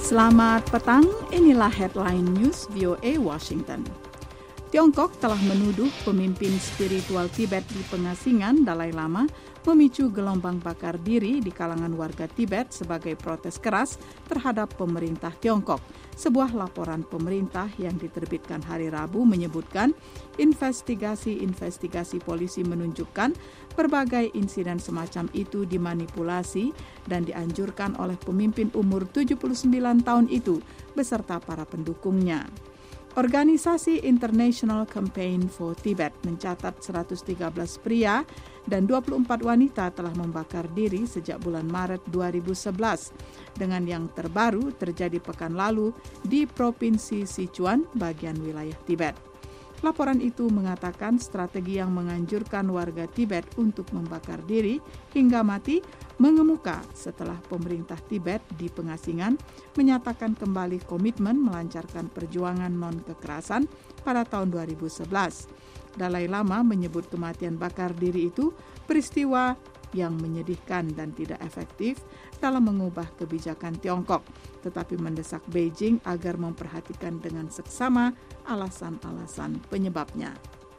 Selamat petang, inilah headline news VOA Washington. Tiongkok telah menuduh pemimpin spiritual Tibet di pengasingan Dalai Lama memicu gelombang bakar diri di kalangan warga Tibet sebagai protes keras terhadap pemerintah Tiongkok. Sebuah laporan pemerintah yang diterbitkan hari Rabu menyebutkan investigasi polisi menunjukkan berbagai insiden semacam itu dimanipulasi dan dianjurkan oleh pemimpin umur 79 tahun itu beserta para pendukungnya. Organisasi International Campaign for Tibet mencatat 113 pria dan 24 wanita telah membakar diri sejak bulan Maret 2011, dengan yang terbaru terjadi pekan lalu di Provinsi Sichuan, bagian wilayah Tibet. Laporan itu mengatakan strategi yang menganjurkan warga Tibet untuk membakar diri hingga mati mengemuka setelah pemerintah Tibet di pengasingan menyatakan kembali komitmen melancarkan perjuangan non-kekerasan pada tahun 2011. Dalai Lama menyebut kematian bakar diri itu peristiwa yang menyedihkan dan tidak efektif dalam mengubah kebijakan Tiongkok, tetapi mendesak Beijing agar memperhatikan dengan seksama alasan-alasan penyebabnya.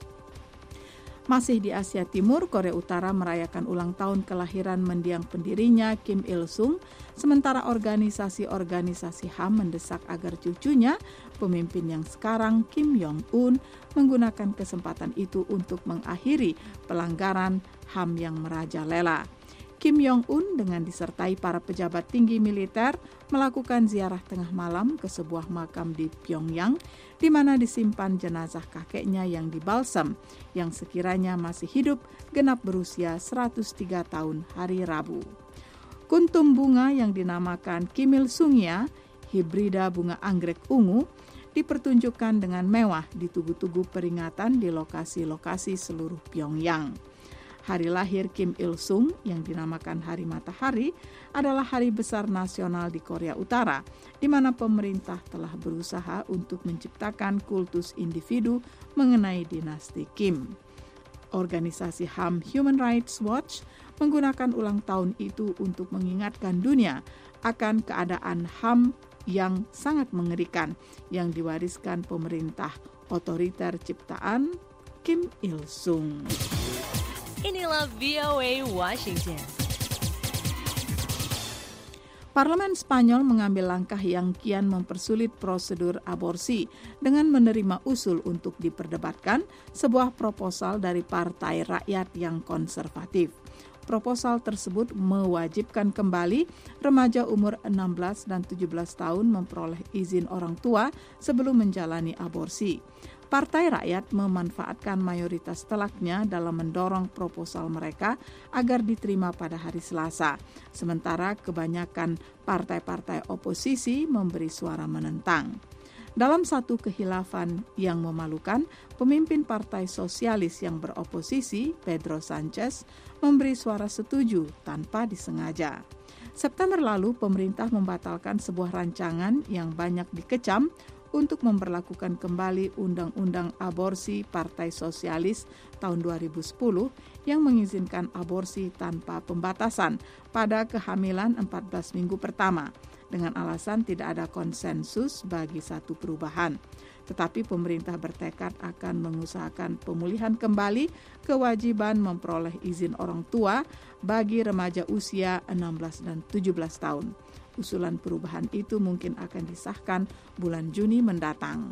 Masih di Asia Timur, Korea Utara merayakan ulang tahun kelahiran mendiang pendirinya Kim Il-sung, sementara organisasi-organisasi HAM mendesak agar cucunya, pemimpin yang sekarang Kim Jong-un, menggunakan kesempatan itu untuk mengakhiri pelanggaran HAM yang merajalela. Kim Jong-un dengan disertai para pejabat tinggi militer melakukan ziarah tengah malam ke sebuah makam di Pyongyang di mana disimpan jenazah kakeknya yang dibalsam yang sekiranya masih hidup genap berusia 103 tahun hari Rabu. Kuntum bunga yang dinamakan Kim Il-sungya, hibrida bunga anggrek ungu, dipertunjukkan dengan mewah di tugu-tugu peringatan di lokasi-lokasi seluruh Pyongyang. Hari lahir Kim Il-sung yang dinamakan Hari Matahari adalah hari besar nasional di Korea Utara, di mana pemerintah telah berusaha untuk menciptakan kultus individu mengenai dinasti Kim. Organisasi HAM Human Rights Watch menggunakan ulang tahun itu untuk mengingatkan dunia akan keadaan HAM yang sangat mengerikan yang diwariskan pemerintah otoriter ciptaan Kim Il-sung. Inilah VOA Washington. Parlemen Spanyol mengambil langkah yang kian mempersulit prosedur aborsi dengan menerima usul untuk diperdebatkan sebuah proposal dari Partai Rakyat yang konservatif. Proposal tersebut mewajibkan kembali remaja umur 16 dan 17 tahun memperoleh izin orang tua sebelum menjalani aborsi. Partai Rakyat memanfaatkan mayoritas telaknya dalam mendorong proposal mereka agar diterima pada hari Selasa, sementara kebanyakan partai-partai oposisi memberi suara menentang. Dalam satu kehilafan yang memalukan, pemimpin Partai Sosialis yang beroposisi, Pedro Sanchez, memberi suara setuju tanpa disengaja. September lalu, pemerintah membatalkan sebuah rancangan yang banyak dikecam untuk memberlakukan kembali Undang-Undang Aborsi Partai Sosialis tahun 2010 yang mengizinkan aborsi tanpa pembatasan pada kehamilan 14 minggu pertama, dengan alasan tidak ada konsensus bagi satu perubahan. Tetapi pemerintah bertekad akan mengusahakan pemulihan kembali kewajiban memperoleh izin orang tua bagi remaja usia 16 dan 17 tahun. Usulan perubahan itu mungkin akan disahkan bulan Juni mendatang.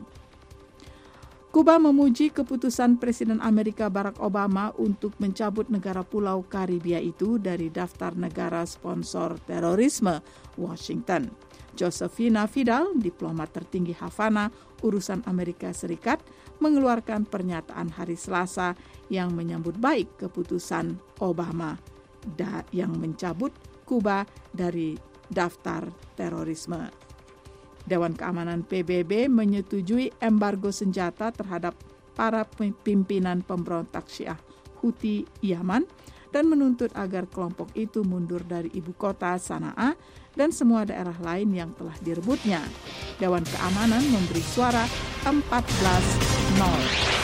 Kuba memuji keputusan Presiden Amerika Barack Obama untuk mencabut negara Pulau Karibia itu dari daftar negara sponsor terorisme Washington. Josefina Fidel, diplomat tertinggi Havana urusan Amerika Serikat, mengeluarkan pernyataan hari Selasa yang menyambut baik keputusan Obama yang mencabut Kuba dari daftar terorisme. Dewan Keamanan PBB menyetujui embargo senjata terhadap para pimpinan pemberontak Syiah Houthi Yaman dan menuntut agar kelompok itu mundur dari ibu kota Sanaa dan semua daerah lain yang telah direbutnya. Dewan Keamanan memberi suara 14-0.